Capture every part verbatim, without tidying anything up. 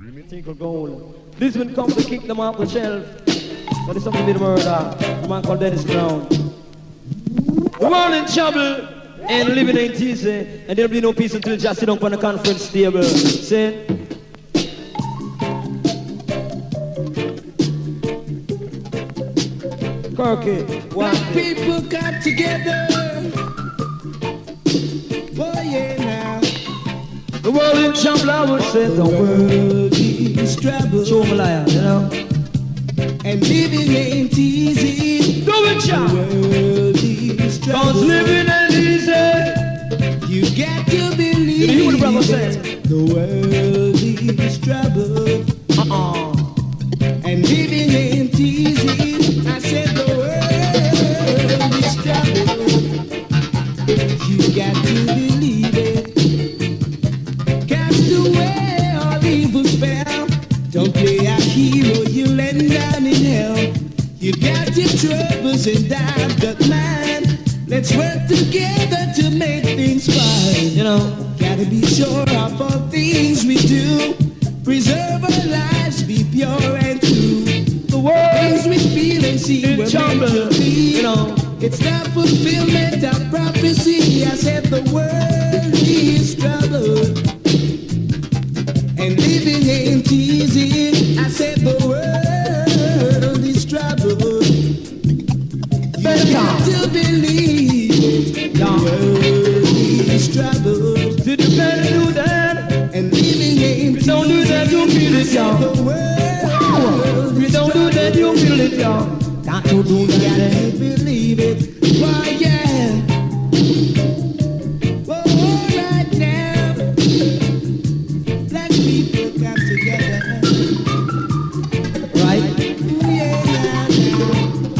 Tinkle gold. This one comes to kick them off the shelf. But it's something with murder. A man called Dennis Brown. The world in trouble and living ain't easy. And there'll be no peace until just sit down on the conference table. Say, Kirky, one Black people got together. Oh yeah now. The world in trouble, I would say the world is trouble. Show me liar, you know. And living ain't easy. Do it, child. The world is trouble. Cause living ain't easy. You got to believe. Did you hear what the brother said? The world is trouble. Uh-uh. And living ain't easy. I said the world is trouble. You got to believe it. Cast away all evil spell. Don't play a hero, you'll end down in hell. You got your troubles and I've got mine. Let's work together to make things fine. You know, gotta be sure of all things we do. Preserve our lives, be pure and true. the world Things we feel and see in we're trouble. meant to be. You know, It's the fulfillment of prophecy. I said the world is troubled. And living ain't easy. I said the world is troubled. You got to believe it. The world is troubled. did you better do that? And living ain't If you don't do that, you feel it, y'all. the world If you don't do that, you feel it, y'all. Got to do you got that. to believe it. Why, yeah. Well, all right now. Black people got together. Right? Ooh, yeah, nah, nah.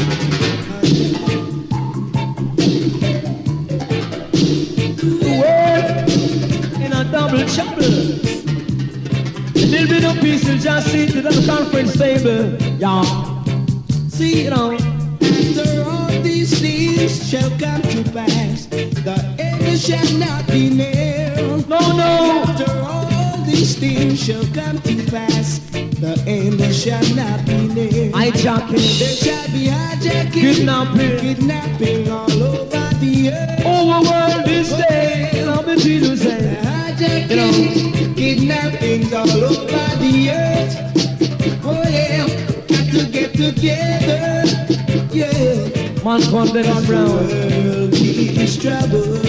The world in a double trouble. A little bit of peace will just sit at the conference table. Y'all. See, you know, After all these things shall come to pass, the end shall not be near. no, no. After all these things shall come to pass, the end shall not be near. Hijacking, There shall be hijacking, kidnapping, kidnapping all over the earth. over world this day. I'll be to say, Hijacking, kidnapping all over the earth. Oh yeah, got to get together. Yeah, man, come Dennis the Brown. world is troubled,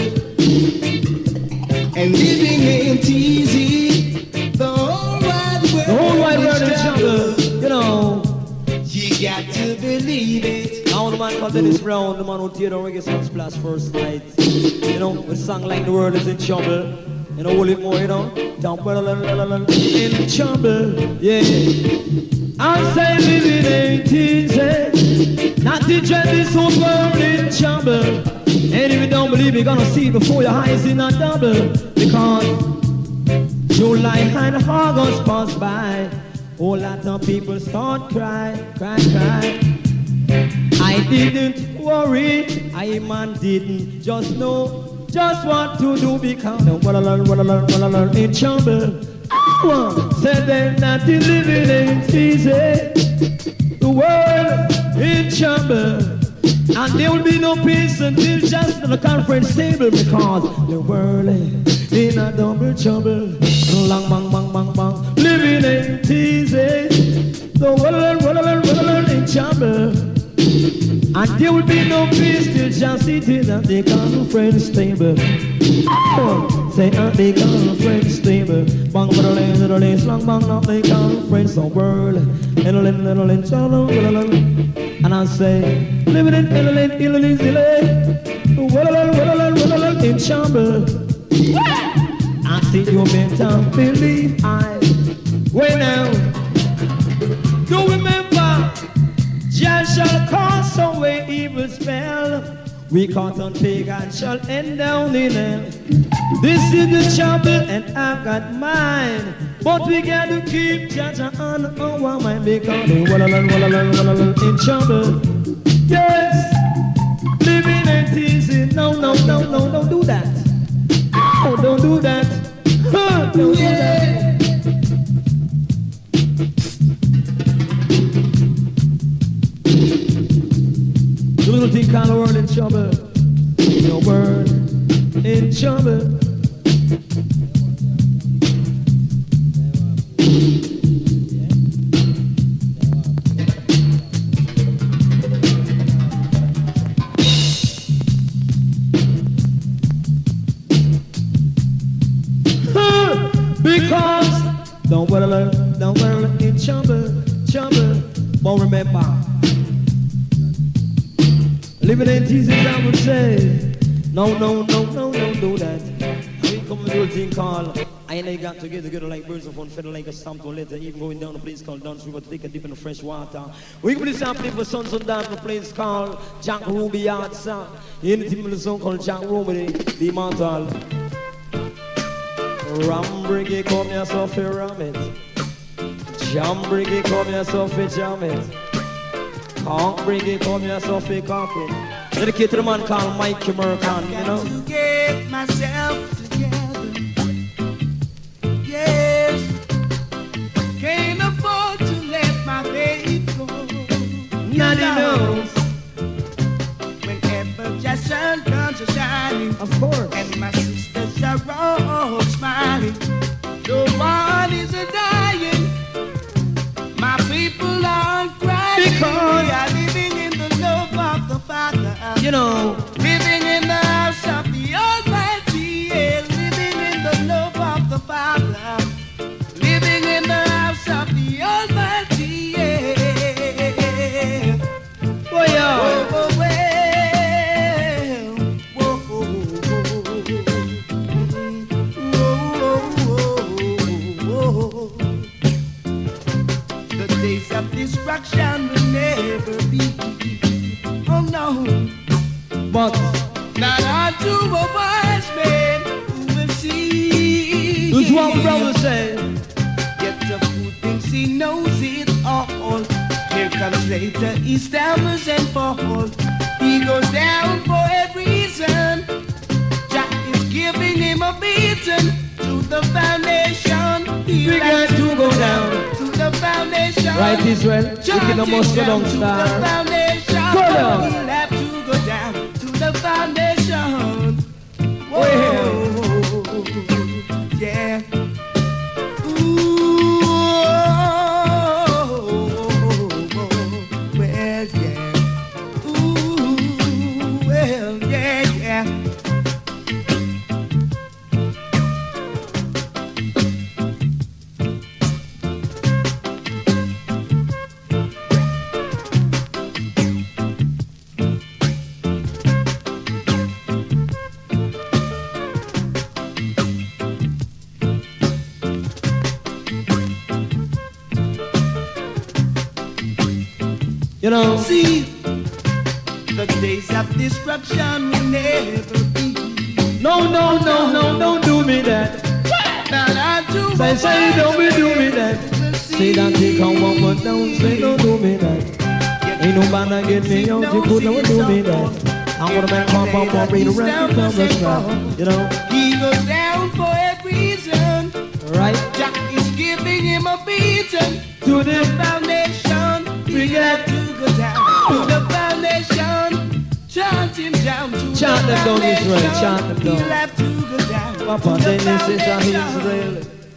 and living ain't easy. The whole wide world, The whole wide world is in trouble. You know, You got to believe it. now the man called Dennis Brown, the man who teared down Reggae Sun Splash first night. You know, with a song like The World is in Trouble. You know, hold it more, you know. Down, in trouble, yeah. I say living ain't easy. Not to dread this whole world in trouble. And if you don't believe, you're gonna see it before your eyes in a double. Because July and August pass by. Whole lot of people start cry, cry, cry. I didn't worry, I man didn't just know just what to do because I'm in trouble. Oh, said that nothing living ain't easy. The world in trouble. And there will be no peace until just the conference table because the world is in a double trouble. Lang, bang, bang, bang, bang. Living ain't easy. The world, world, world, world in trouble. And there will be no peace till just sitting at the conference table. Oh, say at the conference table. Bang, little, little, little, slang, bang, at the conference of world. Little, little, little, trouble. And I say, living in Italy, Italy, Italy, in trouble. I think you better believe I. Wait now. Do remember, Jah shall cast away evil spell. We caught on pagan shall end down in hell. This is the trouble and I've got mine. But we got to keep Jah on our mind because we in trouble. Yes, living ain't easy. No, no, no, no, don't do that. Oh, don't do that. Huh, don't do that. Because don't worry, don't worry, in trouble, trouble. But remember, living ain't easy, I would say. No, no, no, no, don't do that. We come to do a thing called I and I got together, together like birds of one feather, like a stamp or letter. Even going down a place called Duns River to take a dip in the fresh water. We can do something for Sons of Dan, a place called Jack Ruby Yard Song. Anything with a song called Jack Ruby, the immortal. Ram Briggy, come here, so for ram it. Jam Briggy, come here, so for jam it. Conk Briggy, come here, so for cock it. Dedicated to the man called Mikey Mercan, you know. To get myself together, yes. Can't afford to let my baby go. Nobody knows. Whenever just sun comes a shining, Of course. and my sisters are all smiling, no one is a dying. My people are crying. Because- we are living in the love of the Father. You know, Living in the house of the Almighty, yeah. Living in the love of the Father. Living in the house of the Almighty, yeah. boy, yeah. Oh, oh, well. Whoa, oh, oh, oh, oh. The days of destruction will never be. Oh no. But Not unto a wise man who will see. this one brother said, Yet the fool thinks he knows it all. Here comes later, he stammers and falls. He goes down for a reason. Jack is giving him a beating to the foundation. He we got to go down. to the foundation. Right, Israel, we can almost go down, to the star. foundation. Go down. He'll have to go down to the foundation. Whoa, yeah. Ooh, well, yeah. Ooh, well, yeah, yeah. You know, See, the days of destruction will never be. no, no, no, no, don't do me that. Not unto Say, a say, wise don't be do me man that. will Say that they come one more down, say, don't do me that. Ain't no man that get me out, you could never do me that. I'm gonna make pop up, pop, read around, come the strap. You know, He goes down for a reason. right? Jack is giving him a beating. To the Foundation, we got to go down to the foundation. Chant him down to Chant the them down, foundation. Israel, chant them down. He'll have to go down Papa, to the then this is a foundation. Israel.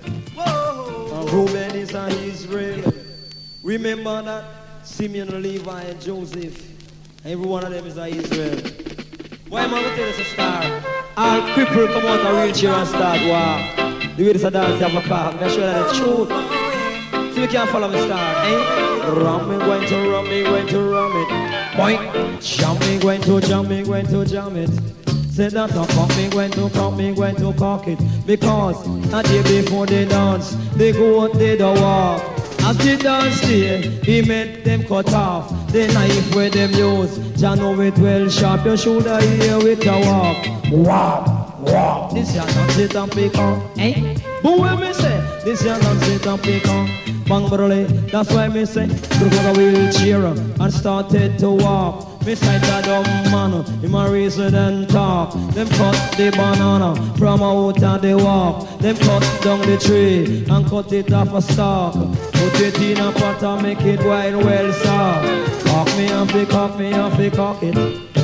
Whoa. And Reuben is a Israel. Remember that Simeon, Levi, and Joseph. Every one of them is a Israel. Why am I going to tell us a star? All cripple come out a wheelchair and start wow. The way this a dance, they have a car. Make sure that it's true. So you can't follow me star, eh? Rum me, going to rum me, going to rum it. Boing. Jam me, going to jam me, going to jam it. Say that I cock me, going to cock me, going to cock it. Because a day before they dance, they go out, they don't walk. As they dance there, he made them cut off the knife where them use. Jah know it well sharp, you shoulda hear with a walk. Walk, walk. This ya dance it and pick on, eh? But when me say, this ya dance it and pick on. Bang brother, that's why me say, took out a wheelchair and started to walk. Me sight a dumb man, him a reason and talk. Them cut the banana from out of the walk. Them cut down the tree and cut it off a stalk. Put it in a pot and make it wide well soft. Cock me and fi cock me and fi cock it.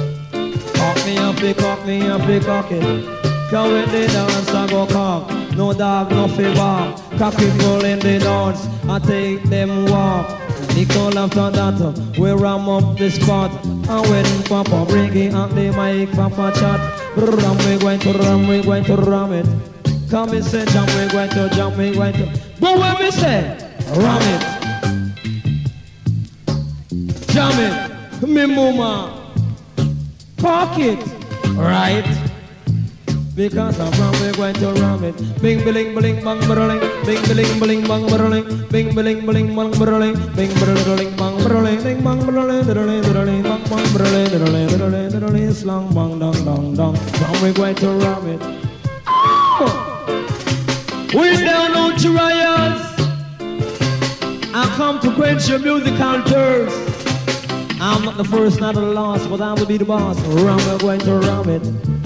Cock me and fi cock me and fi cock it. Cause when the dance I go cock, no dog no fi bark. Cock it roll in the dance, I take them walk. Nickel after that, we ram up the spot. And when Papa bring it on the mic, Papa chat. Ram, we going to ram, we going to ram it. Come and say, jump, we going to, jump, we going to. But when we say, ram it, jam it, me mama, park it, right? Because I'm ram, we going to ram it. Bing, bling, bling, bang, bling, bing, bling, bling, bang, bling, bing, bling, bling, bang, bling, bing, bling, bang, bling, bing, bang, bling, bing, bling, bang, bling, bling, slang, bang, dong, dong, dong. Ram, we going to ram it. We down on trials. I come to quench your musical thirst. I'm not the first, not the last, but I will be the boss. Ram, we're going to ram it.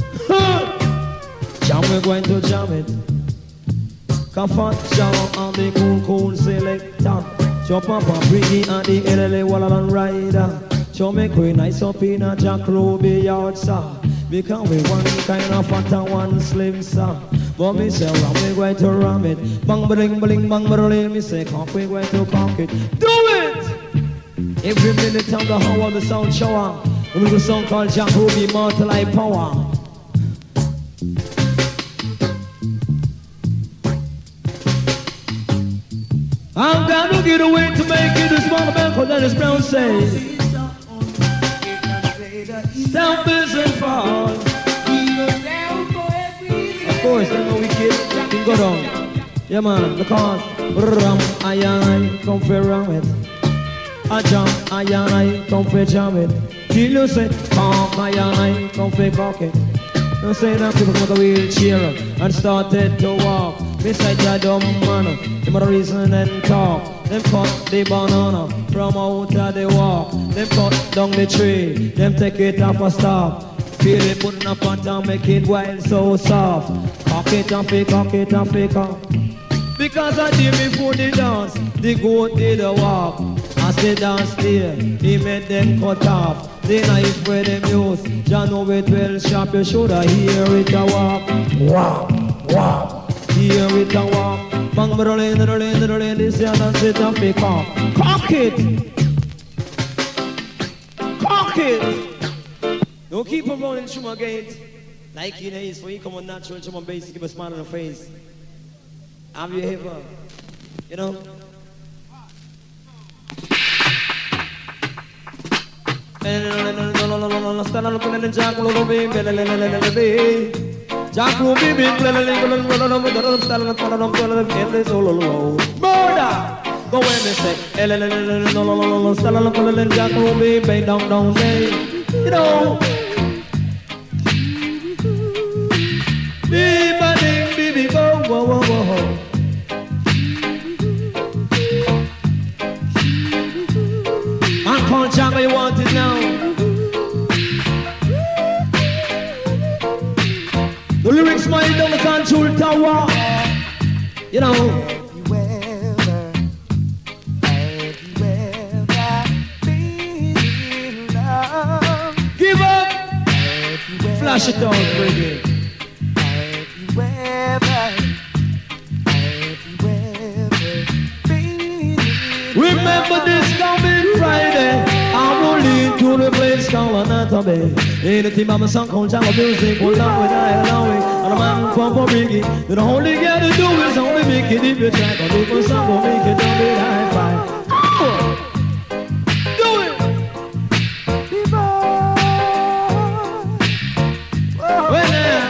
Jam, we're going to jam it. Comfort jam on the cool, cool selector. Jump up and bring it on the L L A Wallaland rider. Show me queen nice up in a Jack Ruby yard, sir. Because we one kind of fat and one slim, sir. But me say, ram, we going to ram it. Bang, bling, bling, bang, bling. Me say, cock, we going to cock it. Do it! Every minute of the hour, the sound shower. We will do a song called Jack Ruby, Mortal Eye Power. I'm gonna get away to make it a small man, cause Dennis Brown says, down business fall. Of course, they know we kid can go down. Yeah man, because ram, I I come for ram it. I jump, I I come for jam it. Till you say, cock, I I come for cock it. You say that people come out the wheelchair and started to walk. Beside your dumb man, them a reason and talk. Them cut the banana from out of the walk. Them cut down the tree, them take it off a stalk. Feel it putting up on and make it wild so soft. Cock it and fake, cock it and fake up. Because I did before the dance, the goat did the walk. As they dance there, he made them cut off. The knife where them use, John know it well sharp, you shoulda hear it a walk. Wow, wow. Hear it a walk. Bang, brolin, brolin, brolin, this year dance it and fake off. Cock it! Cock it! Don't keep on running through my gate. Like you know, it's for you come on natural, through my base, give a smile on the face. Have you ever, you know? Stand up and Jack will be Jack will be big, murder! Go when they say, stand up and Jack will be big down, down, day. You know, beep, a ding, beep, beep, oh, whoa, whoa, whoa. Uncle Jack, you want it now? The lyrics might down the control tower. You know. Have you ever, have you ever been in love? Give up. Have you ever, flash it out, bring it. Have you ever, have you ever been in love? Remember this coming Friday. I'm rolling to the place called Anatomy. Anything about my song called Java Music, hold on with I allow it. And a man from for bring it. The only got to do is only make it if you try. Cause if a song will make it, don't be high five. Do it! Well now.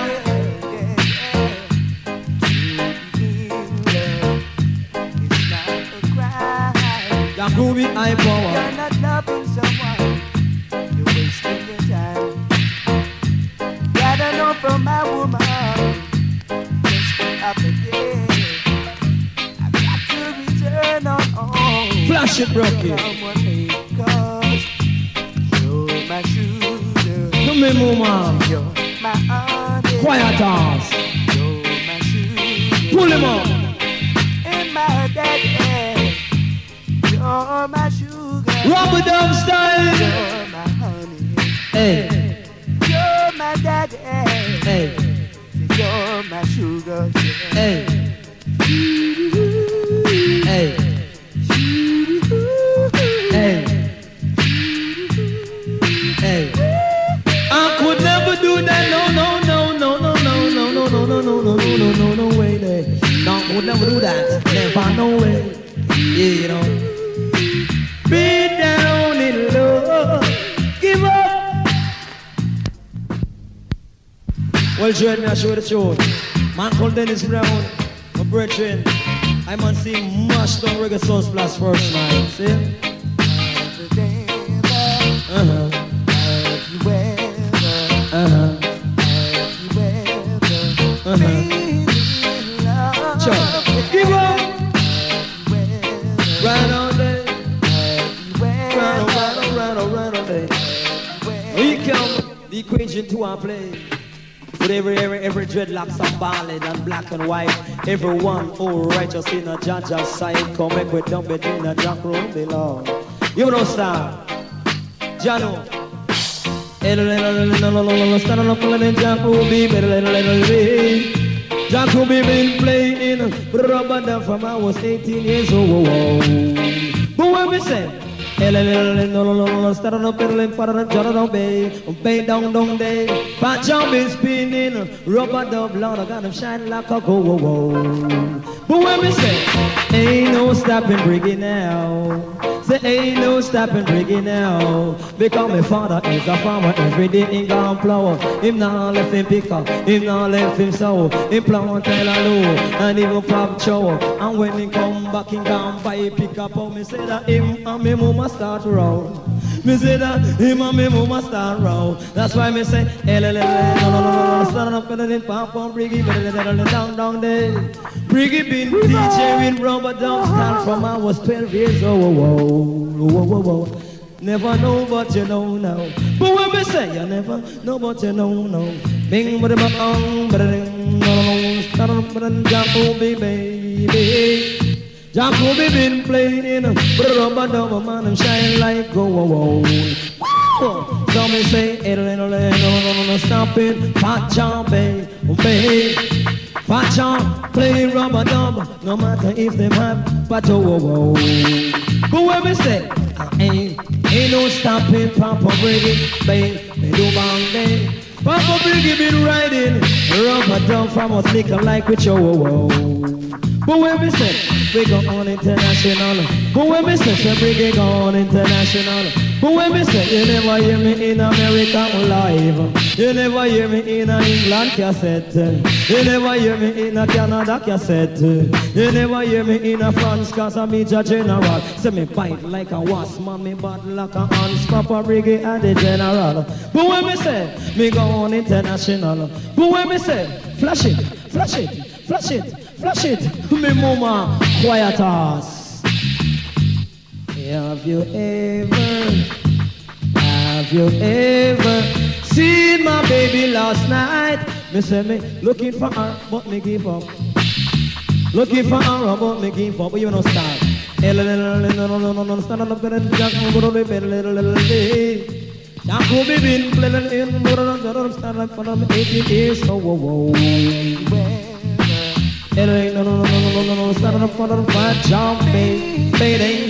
That groovy high power. You're not loving someone, you're wasting your time. Gotta know from my woman, just up again. I got to return on home. Flash it, Rocky. Someone hate, cause you're my shooter. Come here, mama. You're my honey. Quiet ass. You're my shooter. Pull him up. And my daddy. You're my sugar. Rubber dub style. You're my honey. Hey. You're my daddy. Hey. You're my sugar. Yeah. Hey. Hey. Hey. Hey. I could never do that. No, no, no, no, no, no, no, no, no, no, no, no, no, no, no way. would never do that. Never, no way. Yeah, you know. Be down in love. Give up. Well, join me, I show you the truth. Man called Dennis Brown, my brethren. I man see much down reggae Sunsplash first night. See? Uh-huh. Uh-huh. Uh-huh. Sure. Give up. Right on day. Right on, right on, right on, right on day. We come the equation to our play. With every, every, every dreadlocks and ballad and black and white. Everyone all righteous in a judge's side. Come back with dump it in a jack room below. You know star. Jano. Stand up and Jack will be better. Jack will be been playing rubber from I was eighteen years old. But when we say start up and for the Jordan Bay, Bay down down day, Fat Jump is spinning, rubber dub, Lord, I got him shine like a go. But when we say ain't no stopping breaking now. Say ain't no stopping drinking now. Because my father is a farmer, every day he gone plow. Him not left him pick up, him not left him sow. Him plant tell a low, and even pop chow. And when he come back, he gone buy a pick up. Oh, me say that him and me mama start row. Me say that him and me mama start row. That's why me say, L L L, no, no, no, no, stand up and then pop on Briggy, down, down there. Briggy been D J with rubber dub stand from I was twelve years old. Whoa, whoa, whoa, whoa. Never know but you know now. But when me say you never know but you know now. Bing bada bang bada no start up and Jacoby baby. Jacoby been playing in rubber dub man and shine like go whoa whoa. So me say it no no no stop it Fat Jump baby. Fat Jump play rubber dub no matter if they have but oh whoa whoa. But when me say ain't ain't no stopping Papa Briggy babe me do bang day. Papa Briggy been riding rubber dub from us liquor like with your whoa whoa. But when we say we go on international, but when we say say Briggy go on international, but when we say you never hear me in America live, you never hear me in a England cassette, you never hear me in a Canada cassette, you never hear me in a France cause I'm Major General. Say me bite like a wasp, man, me bad like a ants, Papa Briggy and the General. But when we say me go on international, but when we say flash it, flash it, flash it. Flash it, me mama, quiet ass. Have you ever, have you ever seen my baby last night? Me say me looking for her, but me give up. Looking for her, but me give up. But you know start. Stand up and Jack will be better. Jack will be been playing in stand up for them eighteen years. So whoa whoa. No, no, no, no, no, no, no, start up for the Fat Jump, baby, baby,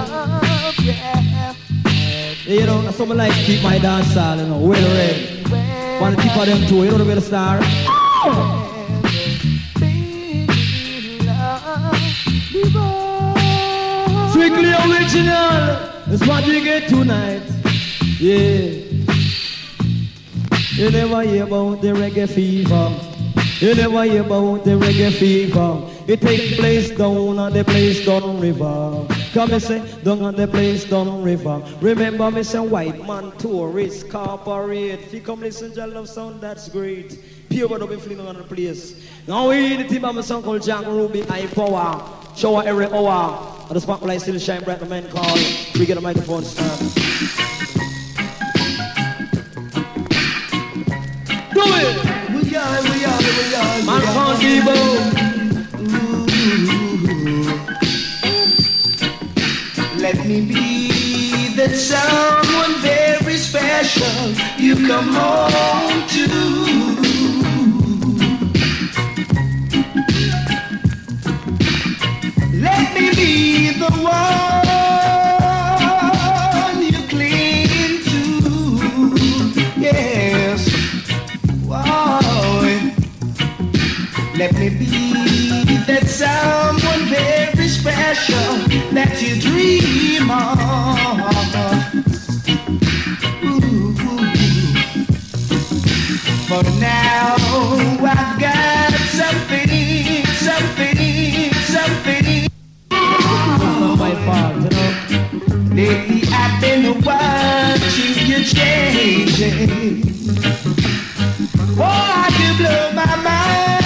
you know, someone like keep my dance style, you know, well ready. Want to keep on them too, you know the way to start. Strictly original is what we get tonight. Yeah. You never hear about the reggae fever. You never hear about the reggae fever. It take place down on the place down river. Come and say, down on the place down river. Remember me say white man tourist corporate. If you come listen to love sound, that's great. Pure but up in fling on the place. Now we the team of my song called Jack Ruby High Power. Shower every hour. And the spotlight still shine bright, the man call. We get a microphone stand. Do it! We are, we are, we are, man can't give up. Let me be that someone very special you come home to. Let me be the one you cling to. Yes. Wow. Let me be that someone very special that you dream of. Ooh, for now I've got something, something, something. Not my fault, you know. Lately I've been watching you changing. Oh, you blow my mind,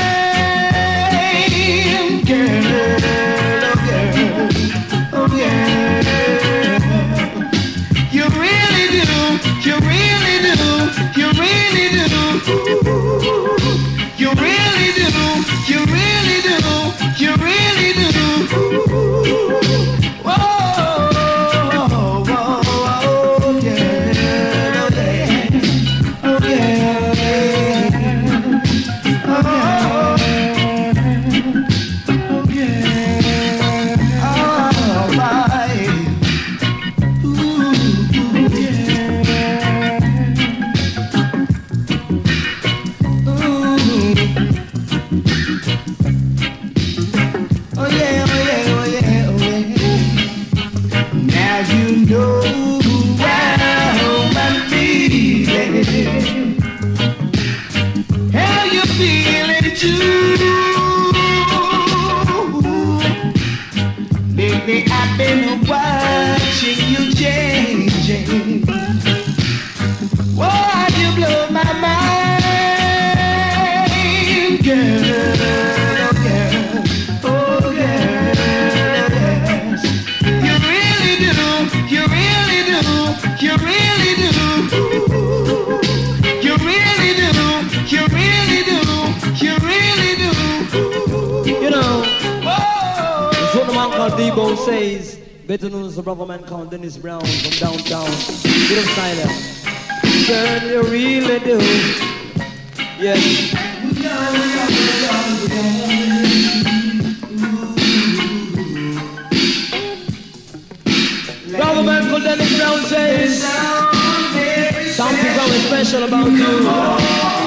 girl, oh girl, oh girl. You really do, you really do, you really do. You really do, you really do, you really do. Whoa, whoa, whoa, yeah, oh yeah, oh yeah. Lately I've been watching you changing. Why you blow my mind, girl, oh girl, oh girl, yes. You really do, you really do, you really do. You really do, you really do, you really do. You know, it's what the man called Debo says, better known as the brother man called Dennis Brown from downtown. Get him silent. Girl, you really do. Yes. Brother man called Dennis Brown says, something very special about you.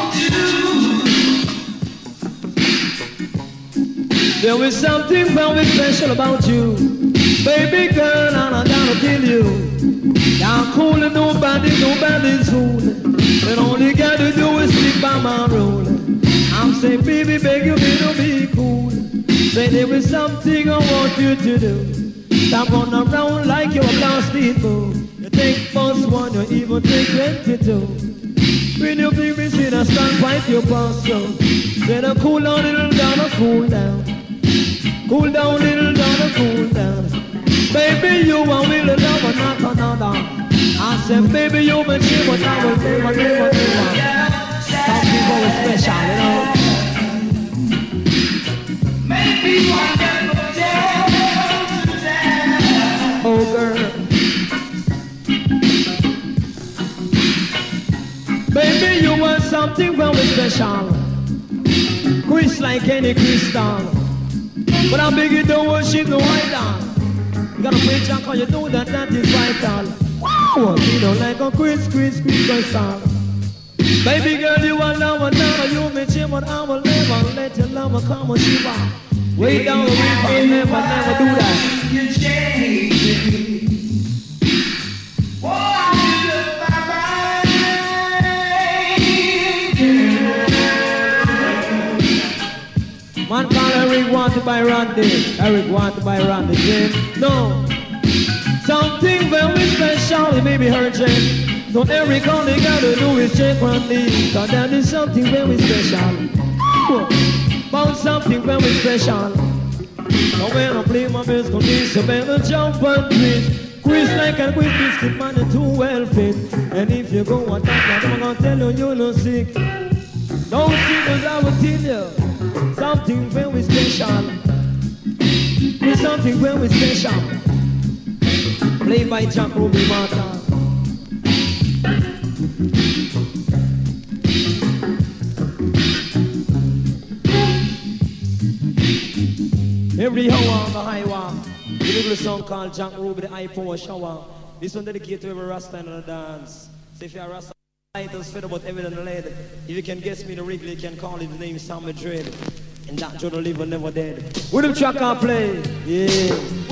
There is something very special about you, baby girl, and I'm gonna tell you. You're cool and nobody, nobody's fool. And all you gotta do is stick by my rule. I'm saying, baby, beg you, me to be cool. Say there is something I want you to do. Stop on around like you're a plastic fool. You take first one, you even take twenty-two. When you bring me, see the stand pipe, you pass through. Then I cool down, little down, I cool down. Cool down, little down, I cool down. Baby, you are will love and not another. I said, baby, you been cheap, but I will never, never, never. Something very special, you know. Maybe one never tell to that. Oh, girl. Baby, you want something very special. Chris like any crystal. But I beg you don't worship no idol. You gotta pray Jack, cause you know that that is vital. Wow, you don't like a Chris, Chris, Chris, crystal. Baby girl, you are love and now you may change, but I will never let your love come and shiver. Way down the river, never, never do that. You change. Man call Eric want to buy Randy. Eric want to buy Randy, Jim. No. Something very special, it may be urgent. So Eric all they gotta do is check Randy. Cause that is something very special. Found something very special. Now when I play my best condition, you better jump and twist. Chris like a quick biscuit, man, it's too well fit. And if you go and talk, I'm gonna tell you you're not sick. Don't see cause I will tell you. Something very special. It's something very special. Played by Jack Ruby Martin. Every hour on the highway, the little song called Jack Ruby, the high power shower. This one dedicated to every Rasta in the dance. So if you're a Rasta, titles fed about everything led. If you can guess me the Wrigley, you can call it the name Sam Madrid. And that Joe live and never dead. With them track and play. Yeah.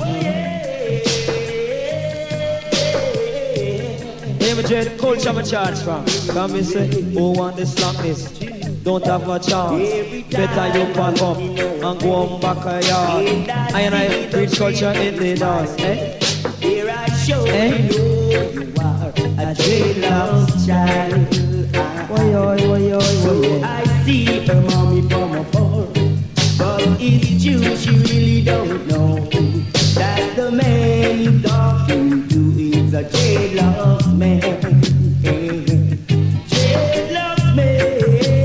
Hey, my dread, culture my charge from. Come me say, who want this slackness? Don't have a chance. Better you pack up and go on back a yard. I and I preach culture in the dance. Eh? Here I show eh? you you are a jailhouse child. Why, why, why, why, So I see her mommy from afar, but it's true she really don't know that the man you talking to is a jailhouse man. Jailhouse man,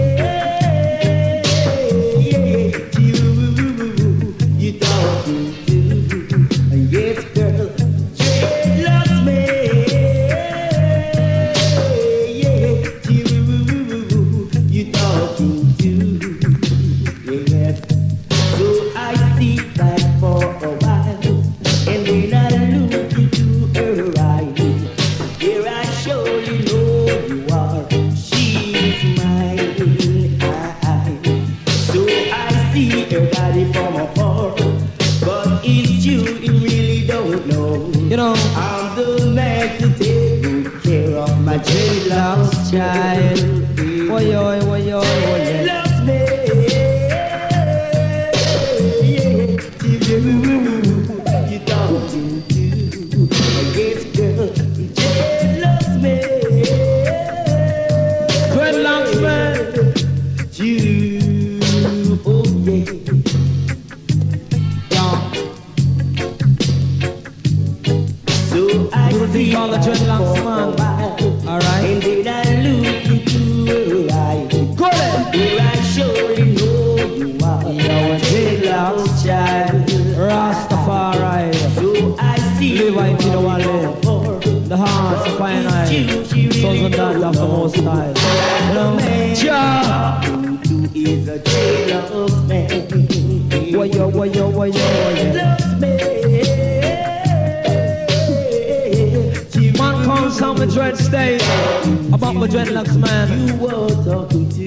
yeah, you, you talking to, yes girl, jailhouse man, yeah, you, you talking to, yes. So I sit back for a while, and when I look into her eyes, here I surely know you are. She's mine. So I see her body from afar, but it's you, you really don't know. You know, I'm the man to take good care of my jailhouse child. why, why, why, why, why, Loves me. You talking to, yes girl, just loves me. Dreadlocks man. You, oh yeah. Yeah. So I You would see think all the her dreadlocks for a man. while, Alright. and then I look into her eyes. Go ahead. Here I surely know you are You're a a jailhouse child. Rastafari. So I see Live in the valley. The hearts of fine eye. Sons and daughters of the Most High. You know, Jah. to is a jailhouse man. Why, yo, why, yo, why, yo, why, yo. Loves me. Man comes on my dread state about my dreadlocks man. You were talking to.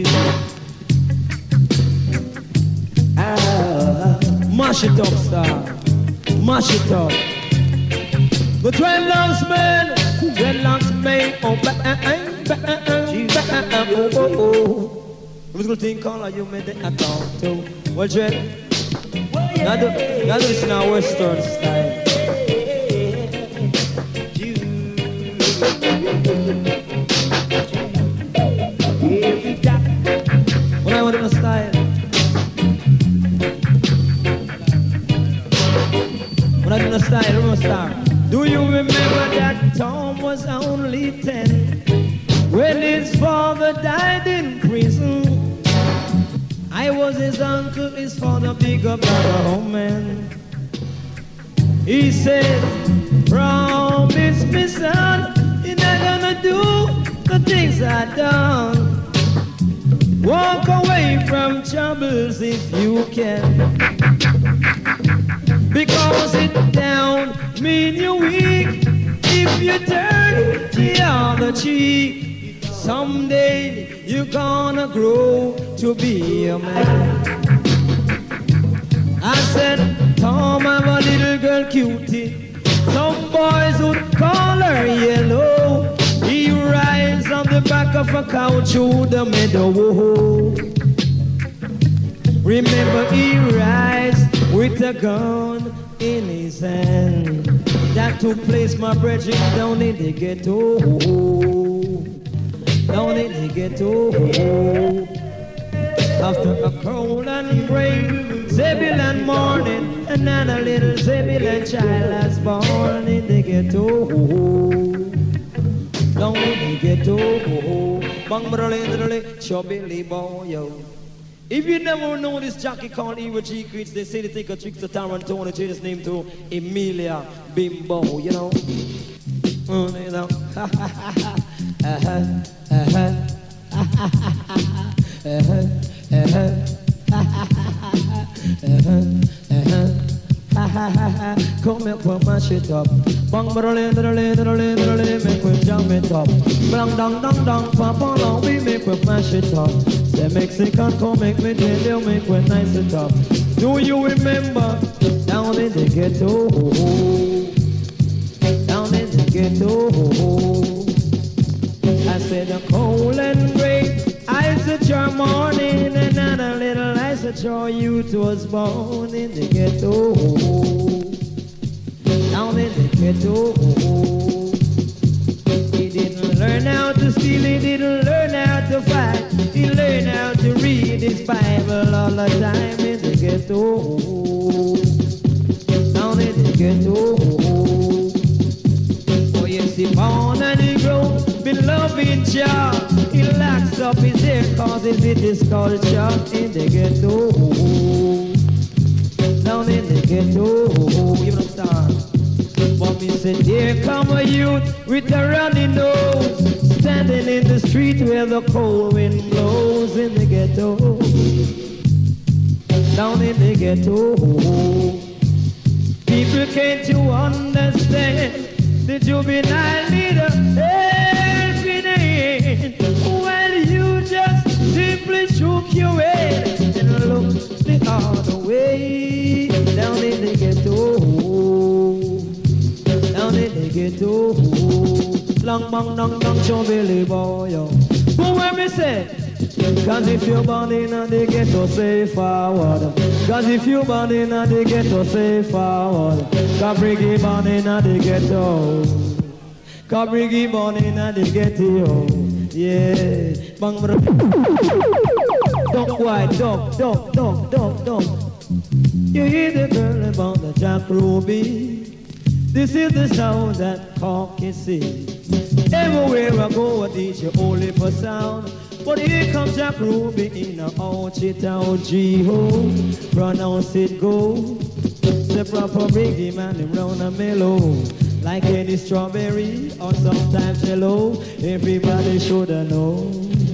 Ah, Mash it up, star. Mash it up. The dreadlocks man. Dreadlocks man. Oh, bang, bang, bang, bang, oh, oh, oh. Who's gonna think all of you made the account too? Well, dread. Now do, now do this in our western style. When I want in a style. When I do the style, I'm a star. Do you remember that Tom was only ten when his father died in prison? I was his uncle, his father, bigger brother, oh man. He said, promise me son, you're not gonna do the things I done. Walk away from troubles if you can, because sit down mean you're weak. If you turn the other cheek, someday you're gonna grow to be a man. I said, Tom, I'm a little girl cutie. Some boys would call her yellow. He rides on the back of a cow through the meadow. Remember, he rides with a gun in his hand. That took place, my brethren, down in the ghetto. Down in the ghetto. After a cold and gray Zebulon morning, another little Zebulon child was born in the ghetto. Down in the ghetto. Bang brother, chubby boy, yo. If you never know this jockey called Ewa G Creeds, they say they take a trick to Toronto and change his name to Emilia Bimbo, you know. Mm, you know. uh-huh, uh-huh. uh-huh, uh-huh. uh-huh, uh-huh. Come make we mash it up. Bang brole brole brole brole make we jam it up. Bang dang dang dang papa long we make we mash it up. Say Mexican come make me tell you make we nice it up. Do you remember down in the ghetto? Down in the ghetto. I said the cold and gray ice at your morning, and not a little ice at your youth was born in the ghetto. Down in the ghetto. He didn't learn how to steal, he didn't learn how to fight. He learned how to read his Bible all the time in the ghetto. Down in the ghetto. Oh yes, he born and he grew, been loving Jah. He locks up his hair cause it's in his culture in the ghetto. Down in the ghetto. You don't start. But me said, here come a youth with a runny nose, standing in the street where the cold wind blows in the ghetto. Down in the ghetto. People, can't you understand? The juvenile leader helping hand. Well, you just simply shook your head and looked the other way. Down in the ghetto. Down in the ghetto. Long bang dong dong show Billy boy. Who will me say? Cause if you're born in the ghetto, say forward. Cause if you're born in the ghetto, say forward. Cause Briggy born in the ghetto. Cause Briggy born in the ghetto. Yeah. Bang bang. Dog white, dog, dog, dog, dog, dog. You hear the girl about the Jack Ruby. This is the sound that Corky sings. Everywhere I go, I teach you only for sound. But here comes Jack Ruby in a ouchie town G-ho. Pronounce it go. The proper Briggy man, him round and mellow. Like any strawberry or sometimes yellow. Everybody shoulda know.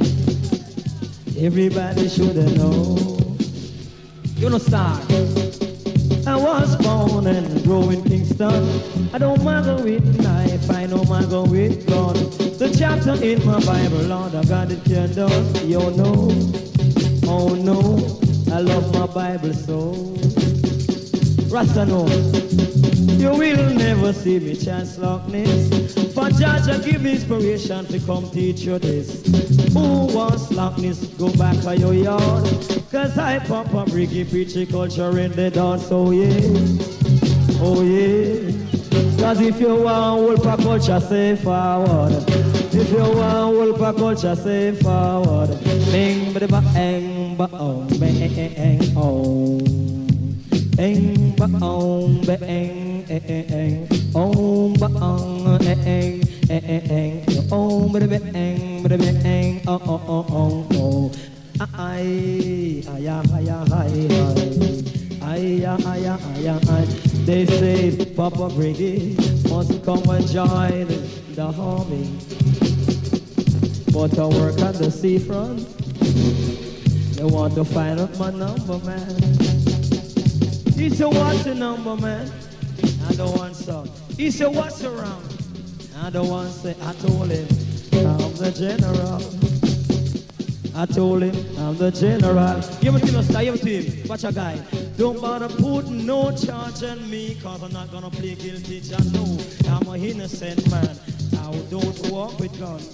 Everybody shoulda know. You know start. I was born and grew in Kingston. I don't matter with knife, I don't matter with gun. The chapter in my Bible, Lord, I got it turned on. You know, oh no, I love my Bible so. Rasta know, you will never see me chance like this. For Judge, I give inspiration to come teach you this. Who wants slackness, go back to your yard. Cause I pop a Briggy preaching culture in the dance, oh yeah, oh yeah. Cause if you want wolf a culture, say forward. If you want wolf a culture, say forward. Bing ba ba bang ba oh bang oh. Bang ba oh bang bang oh ba oh bang bang oh ba bang ba bang oh oh oh oh oh. Ay, ay, ay, ay, ay, ay, ay, ay, ay. They say Papa Briggy must come and join the army, but I work at the seafront. They want to find out my number, man. He said, what's the number, man? I don't want some. He said, what's around? I don't want to say. I told him, I'm the general. I told him I'm the general. Give it to him, give it to him. Watch a guy. Don't bother putting no charge on me, cause I'm not gonna play guilty. I know I'm an innocent man. I don't walk with guns.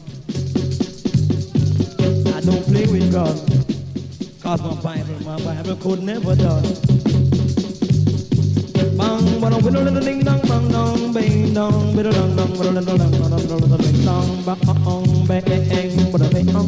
I don't play with guns. Cause my Bible, my Bible could never done. Bang, bang, bang, bang, ding, dong, bang, dong, bang, dong, bang, dong, dong, bang, dong, dong, bang, dong, bang, dong, bang, bang, bang, bang, bang,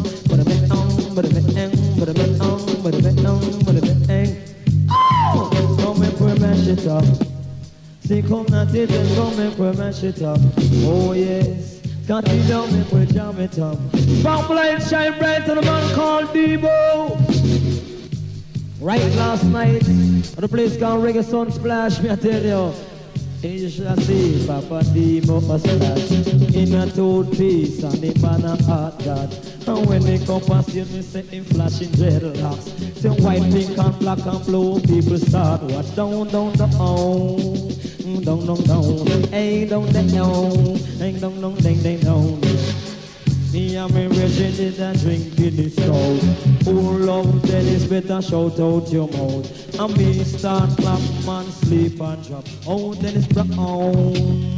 come and we mash it up. See, come not it and come and we mash it up. Oh yes, got it down and we jam it up. Spotlight shine bright to the man called Debo. Right last night, at the place called Reggae Sun Splash, me I tell you. And you should see Papa Demo a splash in a toad piece and the man a hot god. And when they come past you, me say him flashing dreadlocks. Say white, pink and black and blue, people start watch down, down the home. Dong dong dong, hey dong dong dong, hey dong dong ding ding dong. Me and me raging did a drink in the stout. Who love Dennis better shout out your mouth. And me start clap, man sleep and drop. Oh Dennis Brown,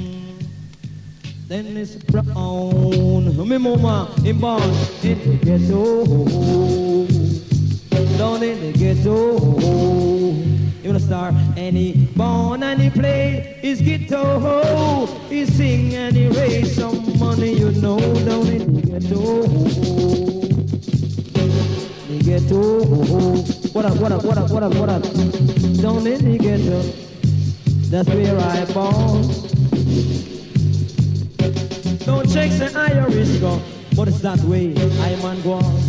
Dennis Brown. Me mama in born in the ghetto, down in the ghetto. You wanna star and he born and he play his guitar. He sing and he raise some money, you know, down in the ghetto. The ghetto. What up, what up, what up, what up, what up? Down in the ghetto. That's where I born. Don't check the Irish go, but it's that way I man go on.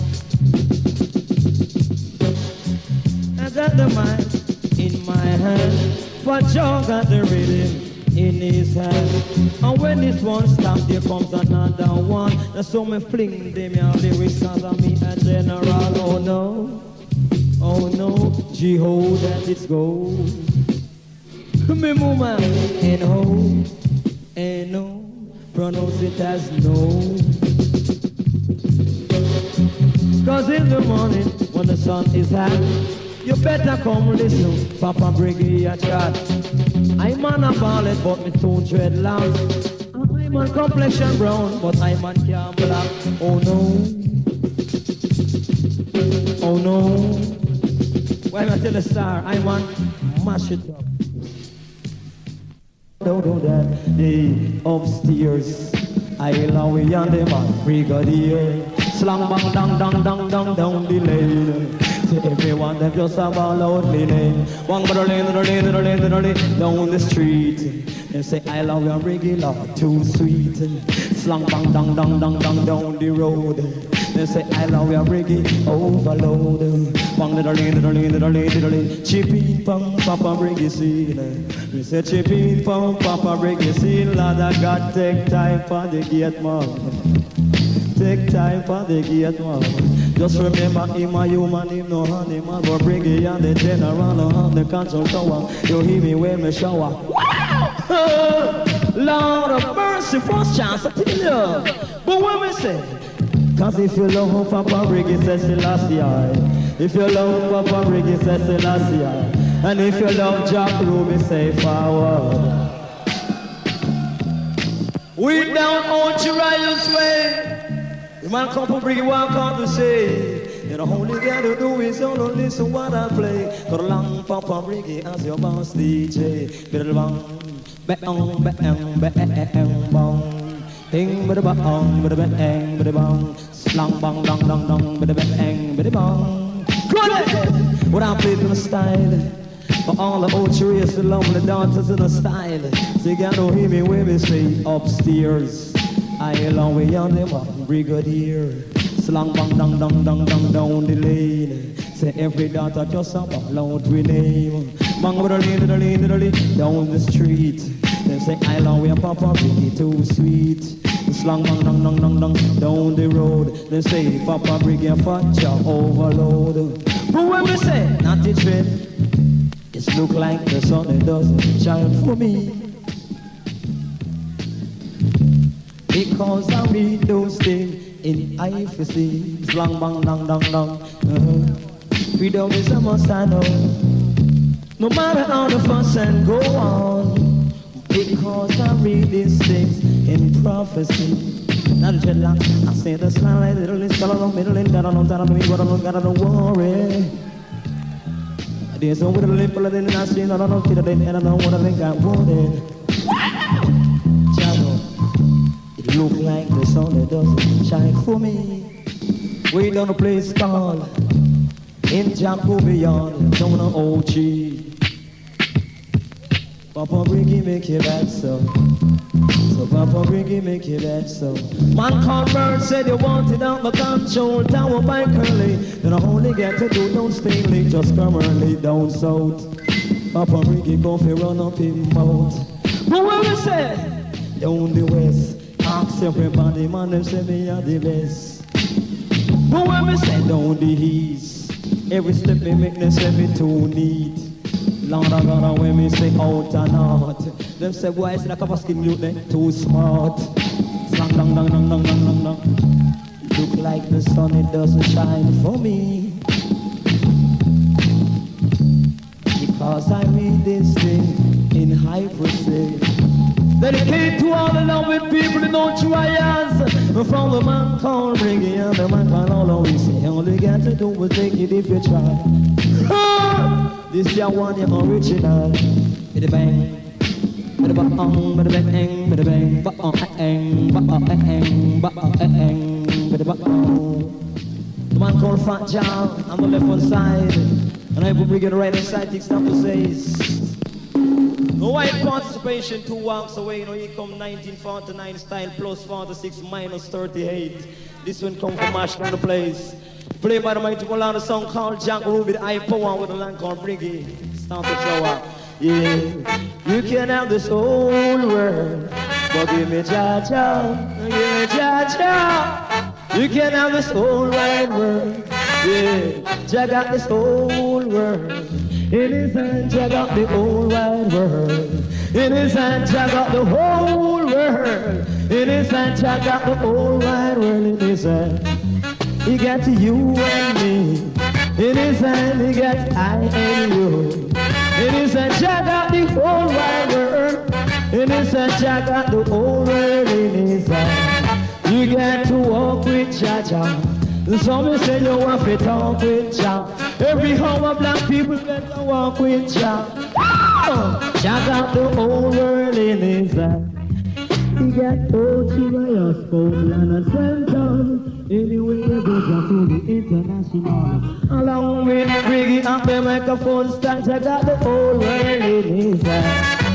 I got the mic in my hand, but Joe got the rhythm in his hand. And when this one stops, there comes another one. And so me fling them your lyrics cause I me a general. Oh no, oh no, Jeho that it's go. Me mama, and ho, and no, pronounce it as no. Cause in the morning, when the sun is hot, you better come listen, Papa Briggy a chat. I'm on a ballet, but me tone dreadlocks. I'm on complexion brown, but I'm on cam black. Oh no, oh no. When I tell the star, I'm on mash it up. Don't do that, hey, upstairs. I love we on the man, brigadier. Slang bang dang dang dang dang down the lane. Everyone them just have a loudly name. One but a lane, a lane, a lane, a lane down the street. They say I love your regular, too sweet. Slang bang dang dang dang dang down the road. They say I love your reggae overload. Bang the lane, the lane, the lane, the lane. Chippy pong Papa reggae scene. We say chippy pong Papa reggae scene. Lad I got take time for the gate man. Take time for the gate man. Just remember him a human, him no animal. But Briggy and the general on the control tower. You hear me when me shower. Wow! Lord of mercy, first chance I tell you. But when me say, cause if you love Papa Briggy, says Selassie. If you love Papa Briggy, says Selassie. And if you love Jack Ruby, say forward. We down on Chirayo's way. The man come from Briggy walk out to say, you know, all you gotta do is only listen what I play. Got along Papa Briggy as your boss D J. Bang, bang, bang, bang, bang. Ding, bada bang, bada bang, bada bang. Slang, bang, dang, dang, dang, bada bang, bada bang. Good! What I played in the style. For all the old chariots, the lonely dancers in the style. So you gotta hear me when we say upstairs. I along way on the one brigadier. Slang bang dang dang dang dang down the lane. Say every daughter just a loud we name. Bang with a lane, with a lane, with a lane down the street. Then say I along way Papa Briggy too sweet. Slang bang dang dang dang dang down the road. Then say Papa Briggy a fat job overload. But when we say not the trend, it look like the sun it doesn't shine for me. Because I read those things in I F C. Slang bang dang dang dang. Uh-huh. Freedom is a must I know. No matter how the fuss and go on. Because I read these things in prophecy. Not a dreadlock, I say the slang like little is color on middle and gotta know that I know what I don't gotta don't worry. There's no little limp, but then I see no no kid and I know what I think I wanted. It look like the sun that doesn't shine for me. We done a place called in Jaco Beyond, down on O G. Papa Briggy make it that so. So Papa Briggy make it that so. Man called Bird said you wanted out the control tower by Curly. Then I only get to do don't stay late, just come early down south. Papa Briggy go fi run up in mouth. But when we say down the west, ask everybody, man, them say me are the best. But when we say down the east, every step we make them say me too neat. Lord of God, when we say out and out, Them say, boy, it's like a skin youth, eh? Too smart. Dang, dang, dang, dang, dang, dang, dang, dang. Look like the sun, it doesn't shine for me. Because I read this thing in high percent. Dedicate to all the loving people in no trials. From the man called Briggy and the man called all we say. All you got to do is take it if you try. This your one, your original. Biddy bang. Biddy bang, biddy bang, biddy bang, bang, bang, bang, bang, biddy bang. The man called Fat John on the left one side. And I will bring it right inside. Takes number says. No white participation, two walks away. You know, he come nineteen forty-nine style plus forty-six minus thirty-eight. This one come from Ash from the place. Played by the mighty Molana song called Jack Ruby, the high power with a land called Briggy. Start to show up. Yeah, you can have this whole world, but give me Cha-Cha, give me Cha-Cha. You can have this whole wide world. Yeah, Jah got this whole world. In his hand, Jah got the whole wide world. In his hand, Jah got the whole world. In his hand, Jah got the whole wide world. In his hand, he got you and me. In his hand, he got I and you. In his hand, Jah got the whole wide world. In his hand, Jah got the whole world. In his hand, you got to walk with Jah Jah. Some say you want to talk with Jah. Every hour black people better walk with Jah. Jah got the whole world in his hand. He got Ochiwaya, Scotland and Central. Anyway you go Jah to the international. Along with Briggy and the microphone stand, Jah got the whole world in his hand.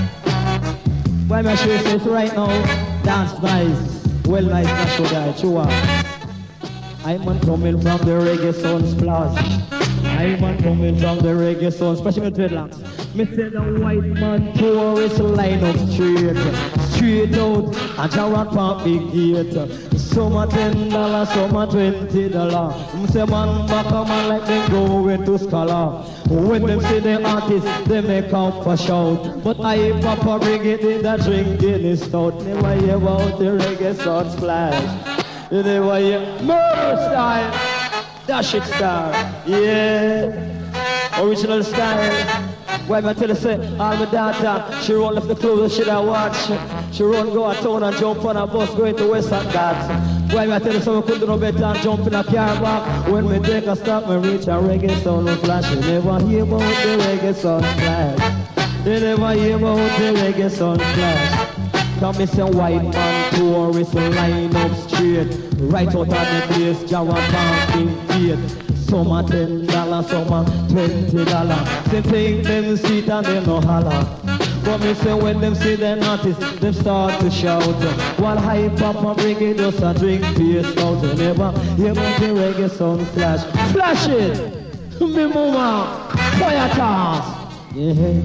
Why my show says right now, dance nice. Well, nice, not so that you are. I'm coming from the reggae sound splash. I'm coming from the reggae sound, especially with dreadlocks. Me say the white man tourist line up straight, straight out, and Jarrah Park big gate. Some a ten dollars, some a twenty dollars. Me say man back a man like them going to scholar. When them see the artist, they make out for shout. But I papa bring it in the drink in his stout. Never hear about the reggae sound splash. You never hear murder style, that shit style, yeah, original style. Why I tell you say, all my daughter, she run off the clothes she I watch. She run go a town and jump on a bus going to West and that. Why I tell you so I couldn't do no better and jump in a car back. When me take a stop, me reach a reggae sound and flash. You never hear about the reggae sound flash. You never hear about the reggae sound flash. Come me say white man tourist line up straight. Right out of the place, Jarrah Park in gate. Some a ten dollars, some a twenty dollars. They take them seat and they no holler. But me say when them see them artists, them start to shout. While high papa bring it just a drink beer stout. You never hear about the reggae sound flash. Flash it! Me mama, fire toss! Yeah.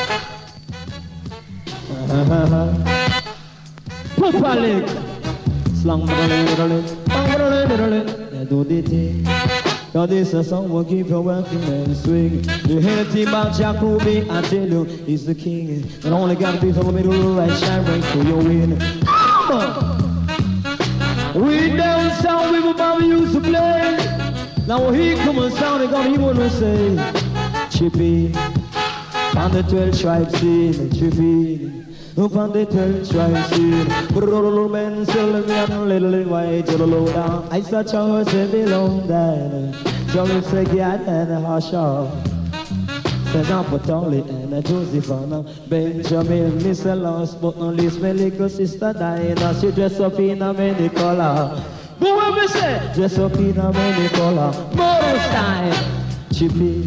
Papa leg, slang brother, brother, do the thing. Now this is song will keep you working and swing. You hear the about Jack Ruby, I tell you, he's the king. And only got to be from the middle right, shine right to your win. We down south, we were Bobby used to play. Now he come and sound, and he wanna say, Chippy, on the twelve tribes scene, Chippy. Up on the twelve tribes scene, little men selling me a little white to the low down. I such a horse and belong there. Johnny said, yeah, and a hush off. Said, I'm Patoli and a Josephina. Benjamin, Miss Lost, but not least my little sister Diana. She dress up in a many color. But what we say? Dress up in a many color. More style. Chippy.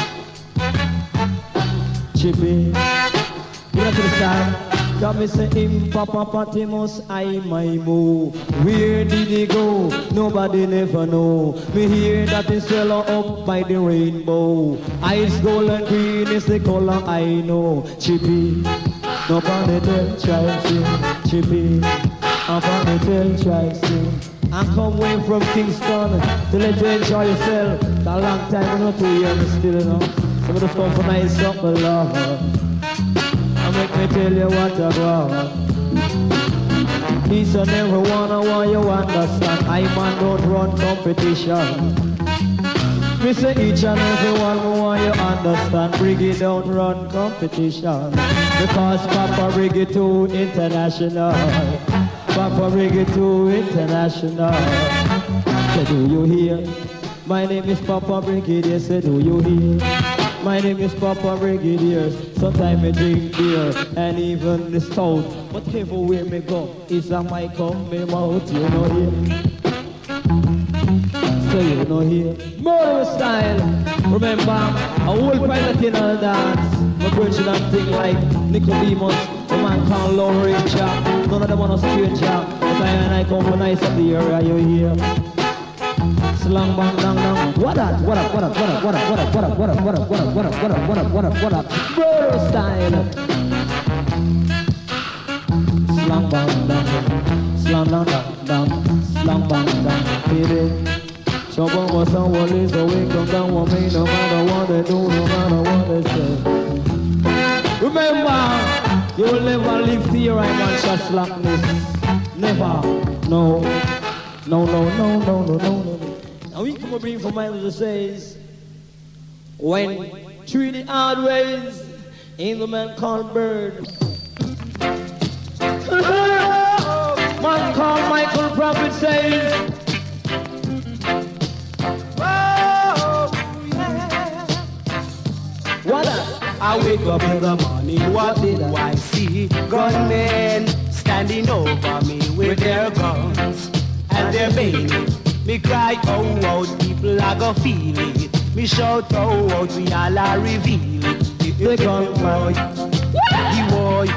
Chippy. You know to the style. Got me say him, Papa Patimus, I my move. Where did he go? Nobody never know. Me hear that he swallow up by the rainbow. Ice gold and green is the color I know. Chippy, nobody tell child sing. Chippy, nobody tell child sing. I come way from Kingston to let you enjoy yourself. It's a long time, you know, two years still, you know. Some of the stuff for nice up, but love. I make me tell you what I want. Each and every one I want you understand. I man don't run competition. Me say each and every one I want you understand. Briggy don't run competition. Because Papa Briggy too international. Papa Briggy too international. Say do you hear? My name is Papa Brigadier. Say do you hear? My name is Papa Brigadier. Sometimes I drink beer and even the stout. But everywhere me go, is a mic on me mouth. You know here. So you know here. Murder style. Remember, a whole pilot in a dance. My question and thing like Nicodemus, the man called Laurie Jack. None of them are no stranger. But I and I come from nice of the area. You hear? Slang bang dang dang. What up? What up? What up? What up? What up? What up? What up? What up? What up? What up? What up? What up? What up? What up? What up? Murder style. Slang bang dang. Slang dang dang. Slang bang dang. Baby. Trouble was someone is away. Come down with me no matter what they do, no matter what they say. Remember, you will never live here, I man, just slackness. Never. No. No, no, no, no, no, no, no. Now we come bring for mind that says, when through the hard ways, in the man called Bird. Man called Michael Prophet says, what up? I wake up in the morning, what did I see? Gunmen standing over me with their guns and their bayonets. Me cry, oh, out, people are gonna feel it. Me shout, oh, out, we all are reveal it. The gun boy, the boy.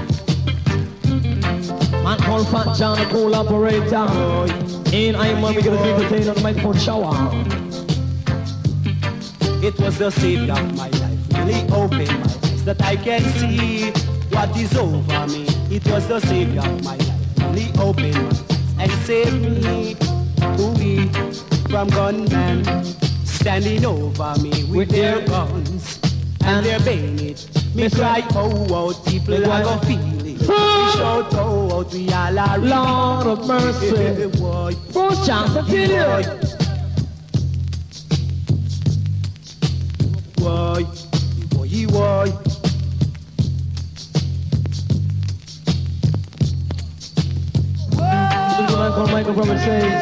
Man called Fat John, a collaborator. And I'm gonna get a drink container on the microphone shower. It was the savior of my life, really opened my eyes that I can see what is over me. It was the savior of my life, really opened my eyes and saved me, ooh, from gunmen standing over me with their guns and their bayonets. Me cry, oh, out, people are gonna feel it. Me shout, oh, out, we all are Lord of mercy. First chance to kill you. Why, why, why? This is what I call Michael Prophet says.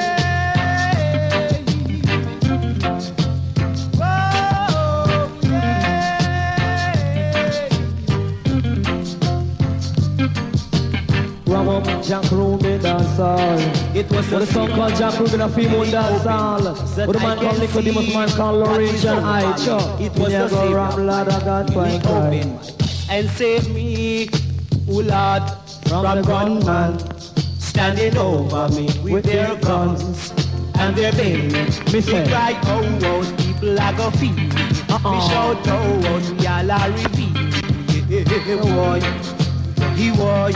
Ram up Jack Ruby dance hall. It was What a song called Jack Ruby and a female dance hall. What a man called Nicodemus, man called Lawrence and I. It was the same. Ram lad I got fine cry. And save me, oh Lord, from the gunman standing over me with their guns and their bayonets. Me cry, oh, oh, people are gonna feel it. Me shout, oh, oh, we all are revealed. Boy, he boy.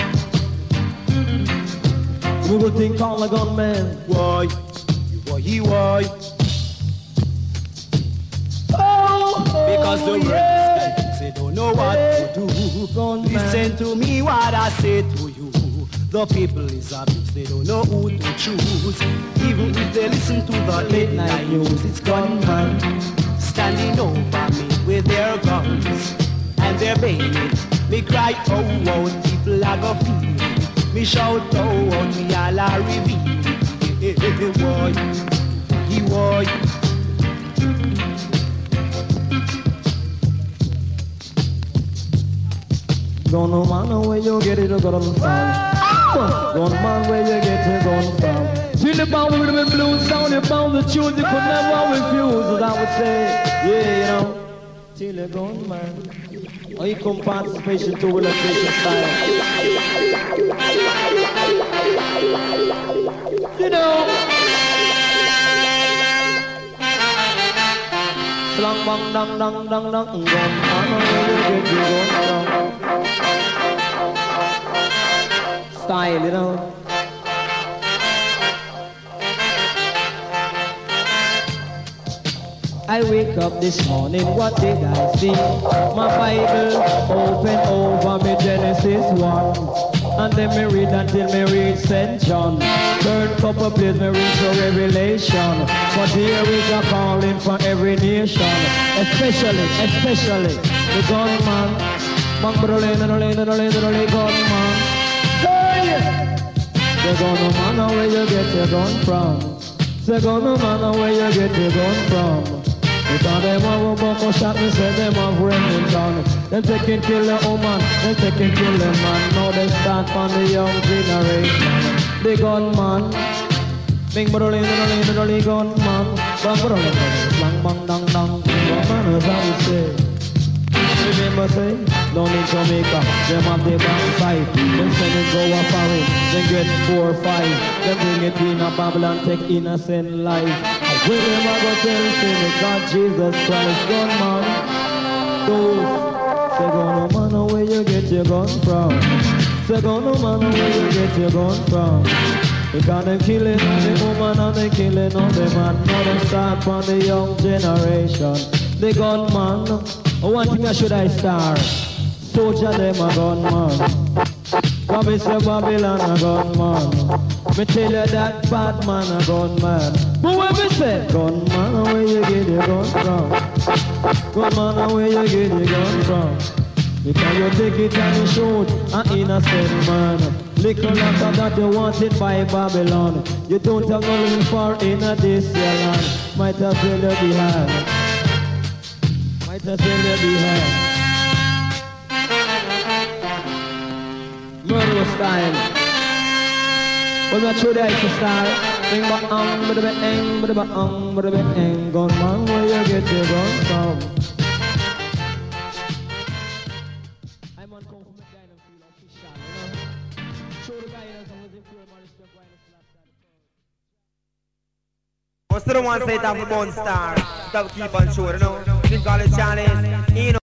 We will think call a gunman. Why? Why? Why? Oh, because the yeah. rest they don't know what to do. Gunman. Listen to me what I say to you. The people is abused, they don't know who to choose. Even if they listen to the late night news, it's gunman standing over me with their guns and their bayonets. Me cry, oh, oh, people are gonna feel it. Me shout, oh, oh, we all are revealed. Hey, hey, hey, boy, he boy. Don't no matter where you get it, you got on fire. Don't man where you get it, gun from. Till the power with the blue sound, you found the truth, you could never refuse. As I would say, yeah, you know, till the gun man. Or you come participation to relaxation style. You know. Slang bang dang dang dang dang. Gun man where you get it, gun from. Style, you know. I wake up this morning, what did I see? My Bible open over me, Genesis one. And then me read until me reach Saint John. Third couple plays me reach to Revelation. But here is a calling for every nation, especially, especially the gunman. Man, brolin, brolin, brolin, brolin, gunman. Hey! The gunman, where you get your gun from? The gunman, where you get your gun from? Because them have a buckle shot, me say them have Remington. Them take and kill the woman, them take and kill the man. Now they start on the young generation. The gunman, bing brolin, brolin, brolin, gunman. Bang brolin, bang bang dang dang. Gunman is how we say. Remember say, don't need Jamaica, them have the band fight. Them send it go a foreign, then get four or five. Them bring it in a Babylon, take innocent life. We never go tell him God Jesus Christ, gunman. Those, say gun man, where you get your gun from? Say gun man, where you get your gun from? Because them killing the woman and they killing all the man. Now they start from the young generation. The gunman, one thing I should I start. Soldier them a gunman. Bobby say Babylon a gunman. Me tell you that bad man a gunman. But when me say gunman, where you get your gun from? Gunman, where you get your gun from? Because you take it and you shoot an innocent man. Little after that you want it by Babylon. You don't have nothing for in a this year land. Might as well you behind. Might as well you behind. Murder style. But not true that it's a style. Bing ba um, ba da ba eng, ba da ba um, ba da ba eng. Gunman, where you get your gun from? I'm on Kung Fu McGuy and feel official, you know. Show the guy and someone's in pure man, respect why it's last time. Most of the ones say that for Bone Star, that keep on showing, you know. Think all the challenge, you know.